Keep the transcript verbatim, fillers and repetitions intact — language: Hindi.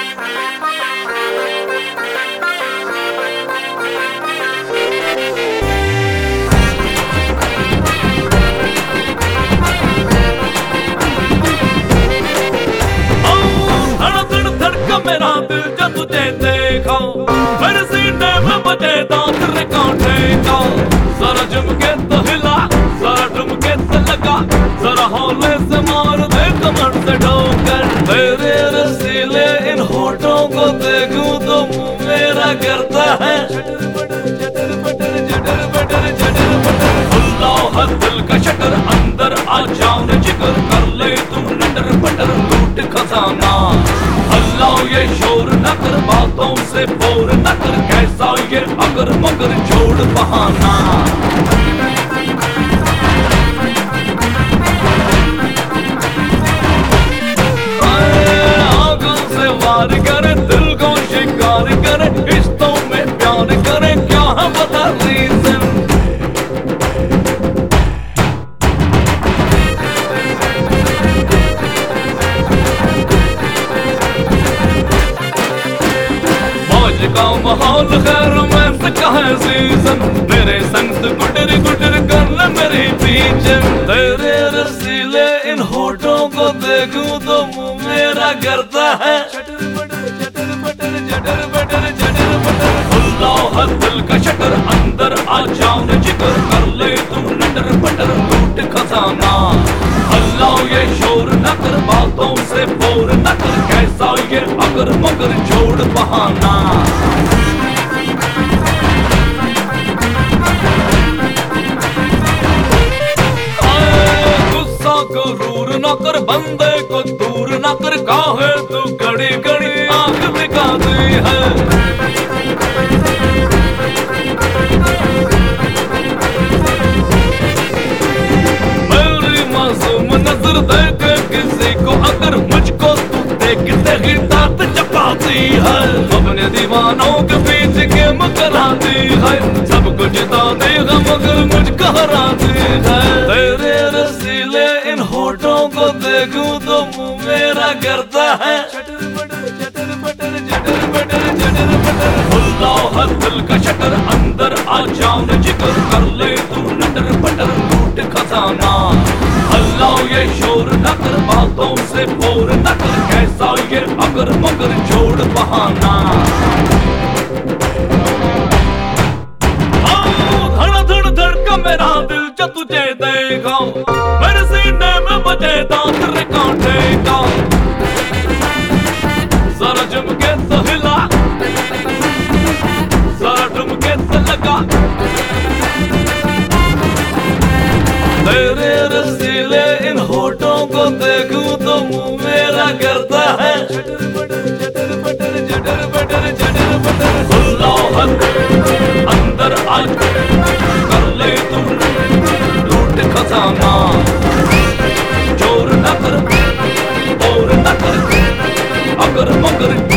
मेरा दिल जब तुझे देखा मेरे सीने में बजे दांत रिकांटे का। जरा झुमके तो हिला, जरा ठुमके से लगा, जरा हौले से मार दे कमर से ठोकर। तेरे रसीले इन होठों को देखूं तो मुंह मेरा करता है चटर पटर चटर पटर चटर पटर। खुला है दिल का शटर, अंदर आ जाओ न जिगर, कर ले तुम नटर पटर लूट खजाना। अल्लाह ये शोर न कर, बातों से बोर न कर, कैसा ये अगर मगर छोड़ बहाना। आंखों से वार करे, दिल को शिकार करे, रिश्तों में प्यार करे, क्या है बता रीजन। का माहौल खैर में से कहे सीजन, मेरे संग से गुटर गुटर कर ले मेरी पीछन। तेरे रसीले इन होठों को देखूं तो मुंह मेरा करता है चटर पटर चटर पटर चटर पटर चटर पटर। खुला है दिल का शटर, अंदर आ जाओ न जिगर, कर ले तुम नटर पटर लूट खजाना। अल्लाह ये शोर न कर, बातों से बोर न कर, कैसा ये अगर मगर छोड़ बहाना। गुस्सा गुरूर न कर, बंदे को दूर न कर, काहे तू घड़ी घड़ी आंख दिखाती है। मेरी मासूम नजर देखे किसी को अगर, मुझको तू देखते ही दांत चपाती है। अपने दीवानों के पीछे गेम कराती है, सब कुछ दादी है मगर मुझको हराती है। तेरे रसीले इन होठों को देखूं तो मुंह मेरा करता है चटर पटर चटर पटर चटर पटर चटर पटर। खुला है दिल का शटर, अंदर आ जाओ न जिगर, कर ले तुम नटर पटर लूट खजाना। अल्लाह ये शोर न कर, बातों से बोर न कर, कैसा ये अगर मगर छोड़ बहाना। धड़ धड़ धड़का मेरा दिल जब तुझे देखा, मेरे सीने में बजे दांत रिकांटे का। जरा झुमके तो हिला, जरा ठुमके से लगा, तेरे रसीले इन होठों को देखूं तो मुंह मेरा करता है चटर पटर चटर पटर चटर पटर चटर पटर। खुला है अंदर आ कर ले तुम लूट खजाना। चोर न कर और न कर अगर मगर